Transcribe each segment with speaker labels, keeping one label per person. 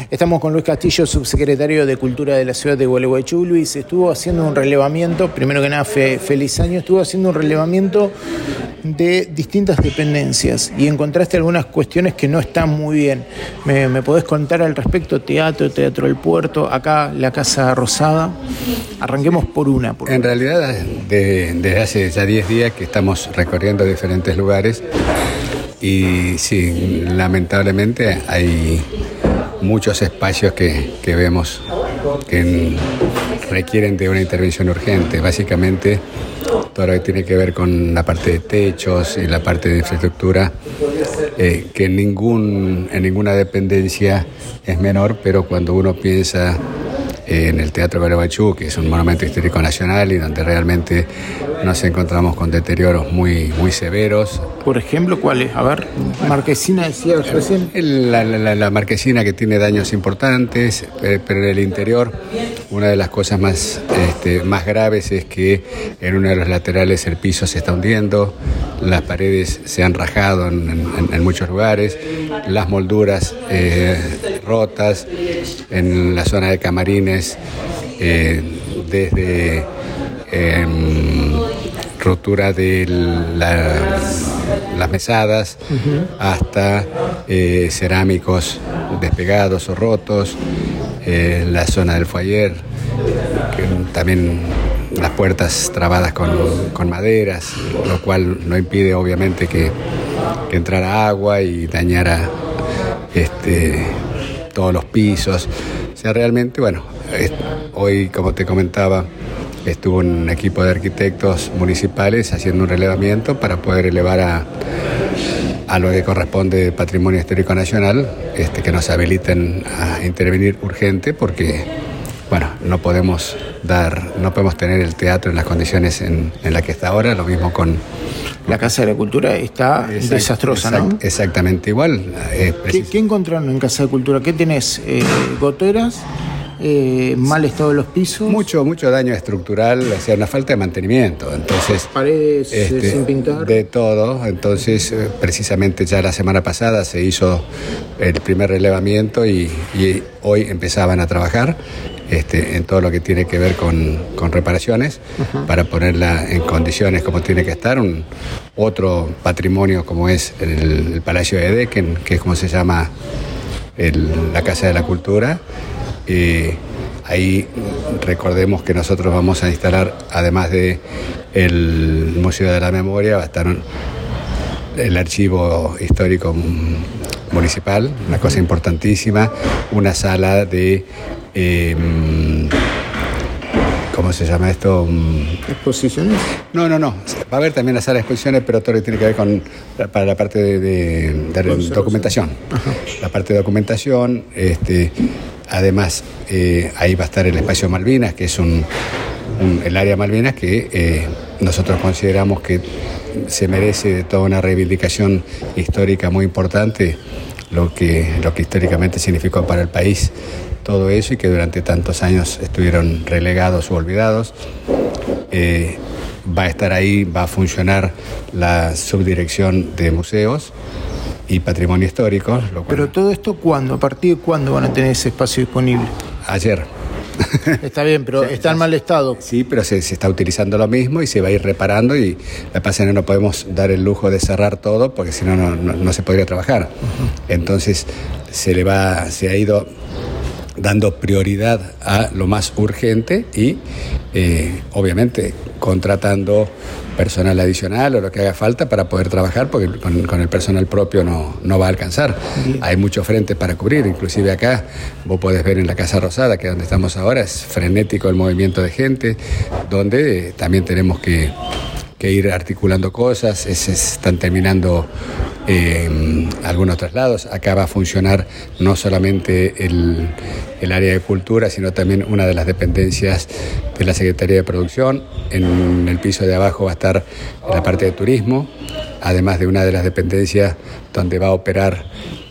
Speaker 1: Estamos con Luis Castillo, subsecretario de Cultura de la ciudad de Gualeguaychú. Luis, estuvo haciendo un relevamiento, primero que nada, feliz año, estuvo haciendo un relevamiento de distintas dependencias y encontraste algunas cuestiones que no están muy bien. ¿Me podés contar al respecto? Teatro del Puerto, acá la Casa Rosada. Arranquemos por una.
Speaker 2: En realidad, desde hace ya 10 días que estamos recorriendo diferentes lugares y sí, lamentablemente hay muchos espacios que vemos que requieren de una intervención urgente. Básicamente, todo lo que tiene que ver con la parte de techos y la parte de infraestructura, que en ninguna dependencia es menor, pero cuando uno piensa en el Teatro Gualeguaychú, que es un monumento histórico nacional y donde realmente nos encontramos con deterioros muy severos.
Speaker 1: Por ejemplo, ¿cuáles? A ver, Marquesina decías recién.
Speaker 2: La Marquesina, que tiene daños importantes, pero en el interior una de las cosas más graves es que en uno de los laterales el piso se está hundiendo, las paredes se han rajado en muchos lugares, las molduras rotas en la zona de camarines, desde ruptura de las mesadas hasta cerámicos despegados o rotos, la zona del foyer, también las puertas trabadas con maderas, lo cual no impide obviamente que entrara agua y dañara todos los pisos. O sea, realmente, hoy, como te comentaba, estuvo un equipo de arquitectos municipales haciendo un relevamiento para poder elevar a lo que corresponde Patrimonio Histórico Nacional, que nos habiliten a intervenir urgente, porque no podemos tener el teatro en las condiciones en las que está ahora. Lo mismo con
Speaker 1: la Casa de la Cultura, está desastrosa, ¿no?
Speaker 2: Exactamente igual.
Speaker 1: ¿Qué encontraron en Casa de Cultura? ¿Qué tenés? ¿Goteras? ¿Mal estado de los pisos?
Speaker 2: Mucho daño estructural, o sea, una falta de mantenimiento. Entonces,
Speaker 1: paredes sin pintar.
Speaker 2: De todo. Entonces, precisamente ya la semana pasada se hizo el primer relevamiento y hoy empezaban a trabajar en todo lo que tiene que ver con reparaciones, para ponerla en condiciones como tiene que estar. Otro patrimonio como es el Palacio de Edeken, que es como se llama la Casa de la Cultura. Ahí recordemos que nosotros vamos a instalar, además de el Museo de la Memoria, va a estar el Archivo Histórico Municipal, una cosa importantísima, una sala de ¿cómo se llama esto?
Speaker 1: ¿Exposiciones?
Speaker 2: No. Va a haber también la sala de exposiciones, pero todo lo que tiene que ver para la parte de documentación. Ajá. La parte de documentación, además, ahí va a estar el espacio Malvinas, que es el área Malvinas que nosotros consideramos que se merece de toda una reivindicación histórica muy importante, lo que históricamente significó para el país todo eso, y que durante tantos años estuvieron relegados o olvidados. Va a estar ahí, va a funcionar la subdirección de museos y patrimonio histórico.
Speaker 1: Pero todo esto, ¿cuándo? ¿A partir de cuándo van a tener ese espacio disponible?
Speaker 2: Ayer.
Speaker 1: Está bien, pero está en mal estado.
Speaker 2: Sí, pero se está utilizando lo mismo y se va a ir reparando, y lo que pasa es que no podemos dar el lujo de cerrar todo, porque si no, no se podría trabajar. Entonces se ha ido dando prioridad a lo más urgente y obviamente contratando personal adicional o lo que haga falta para poder trabajar, porque con el personal propio no va a alcanzar. Bien. Hay muchos frentes para cubrir, inclusive acá vos podés ver en la Casa Rosada, que es donde estamos ahora, es frenético el movimiento de gente, donde también tenemos que ir articulando cosas. Se están terminando algunos traslados. Acá va a funcionar no solamente el área de cultura, sino también una de las dependencias de la Secretaría de Producción. En el piso de abajo va a estar la parte de turismo, además de una de las dependencias donde va a operar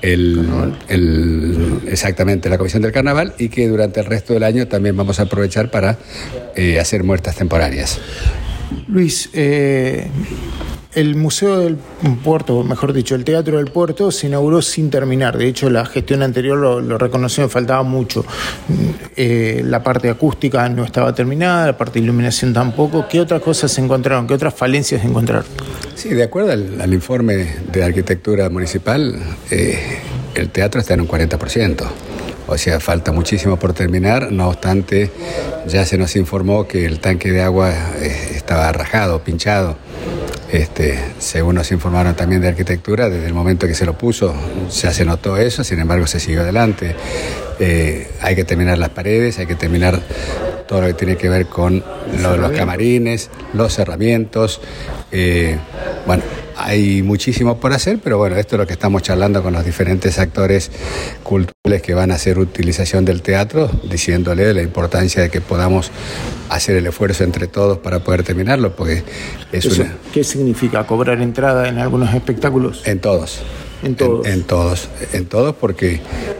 Speaker 2: exactamente la Comisión del Carnaval, y que durante el resto del año también vamos a aprovechar para hacer muestras temporarias.
Speaker 1: Luis, El Museo del Puerto, mejor dicho, el Teatro del Puerto, se inauguró sin terminar. De hecho, la gestión anterior lo reconoció, me faltaba mucho. La parte acústica no estaba terminada, la parte de iluminación tampoco. ¿Qué otras cosas se encontraron? ¿Qué otras falencias se encontraron?
Speaker 2: Sí, de acuerdo al informe de arquitectura municipal, el teatro está en un 40%. O sea, falta muchísimo por terminar. No obstante, ya se nos informó que el tanque de agua estaba rajado, pinchado. Según nos informaron también de arquitectura, desde el momento que se lo puso ya se notó eso, sin embargo se siguió adelante. Hay que terminar las paredes, hay que terminar todo lo que tiene que ver con los camarines, los cerramientos. Bueno, hay muchísimo por hacer, pero bueno, esto es lo que estamos charlando con los diferentes actores culturales que van a hacer utilización del teatro, diciéndole la importancia de que podamos hacer el esfuerzo entre todos para poder terminarlo, porque es
Speaker 1: eso, ¿qué significa? ¿Cobrar entrada en algunos espectáculos?
Speaker 2: En todos.
Speaker 1: En todos.
Speaker 2: En todos, porque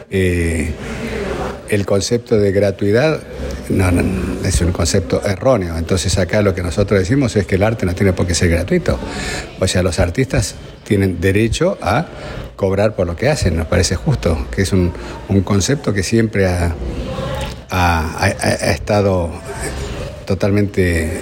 Speaker 2: el concepto de gratuidad no, es un concepto erróneo. Entonces acá lo que nosotros decimos es que el arte no tiene por qué ser gratuito. O sea, los artistas tienen derecho a cobrar por lo que hacen. Nos parece justo, que es un concepto que siempre ha estado totalmente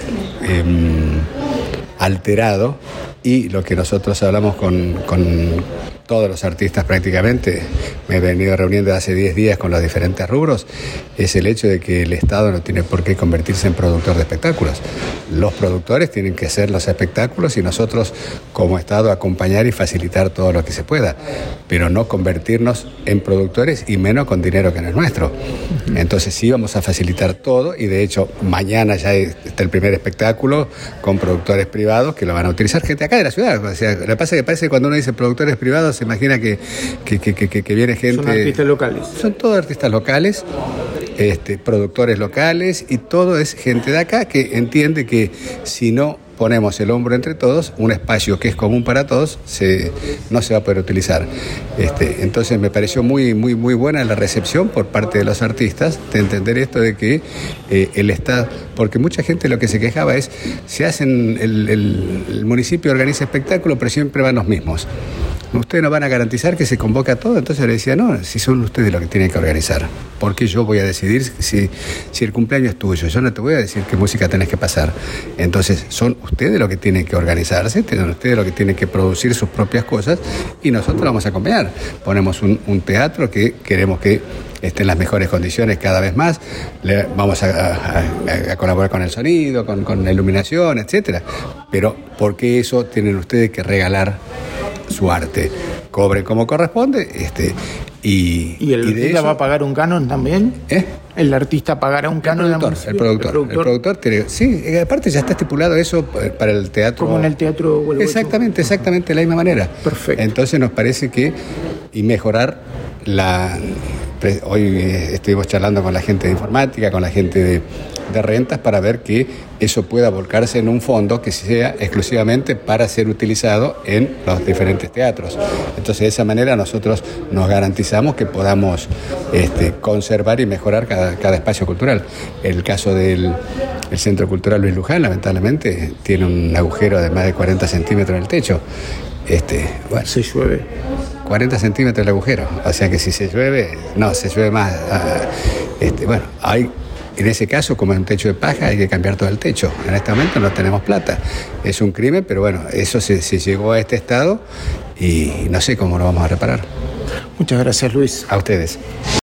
Speaker 2: alterado, y lo que nosotros hablamos con todos los artistas prácticamente, me he venido reuniendo hace 10 días con los diferentes rubros, es el hecho de que el Estado no tiene por qué convertirse en productor de espectáculos. Los productores tienen que hacer los espectáculos y nosotros como Estado acompañar y facilitar todo lo que se pueda, pero no convertirnos en productores, y menos con dinero que no es nuestro. Entonces sí vamos a facilitar todo, y de hecho mañana ya está el primer espectáculo con productores privados que lo van a utilizar, gente acá de la ciudad. O sea, lo que pasa es que parece que cuando uno dice productores privados se imagina que viene gente...
Speaker 1: Son artistas locales.
Speaker 2: Son todos artistas locales, productores locales, y todo es gente de acá que entiende que si no ponemos el hombro entre todos, un espacio que es común para todos no se va a poder utilizar. Entonces me pareció muy buena la recepción por parte de los artistas de entender esto de que el Estado, porque mucha gente lo que se quejaba es, se hacen, el municipio organiza espectáculos, pero siempre van los mismos. Ustedes no van a garantizar que se convoca todo. Entonces le decía, no, si son ustedes los que tienen que organizar, ¿por qué yo voy a decidir si el cumpleaños es tuyo? Yo no te voy a decir qué música tenés que pasar. Entonces son ustedes los que tienen que organizarse, son ustedes los que tienen que producir sus propias cosas, y nosotros vamos a acompañar. Ponemos un teatro que queremos que esté en las mejores condiciones cada vez más. Vamos a colaborar con el sonido, con la iluminación, etcétera. Pero ¿por qué eso tienen ustedes que regalar su arte? Cobren como corresponde, ¿Y el artista va a pagar un canon también? ¿El artista pagará un canon? El productor tiene, sí, aparte ya está estipulado eso para el teatro. Como en el teatro Gualeguaychú. Exactamente de la misma manera. Perfecto. Entonces nos parece que, y mejorar hoy estuvimos charlando con la gente de informática, con la gente de rentas, para ver que eso pueda volcarse en un fondo que sea exclusivamente para ser utilizado en los diferentes teatros. Entonces de esa manera nosotros nos garantizamos que podamos conservar y mejorar cada espacio cultural. El caso del Centro Cultural Luis Luján, lamentablemente, tiene un agujero de más de 40 centímetros en el techo. Bueno, se llueve 40 centímetros el agujero, o sea que si se llueve, se llueve más. Bueno, en ese caso, como es un techo de paja, hay que cambiar todo el techo. En este momento no tenemos plata. Es un crimen, pero bueno, eso se llegó a este estado y no sé cómo lo vamos a reparar. Muchas gracias, Luis. A ustedes.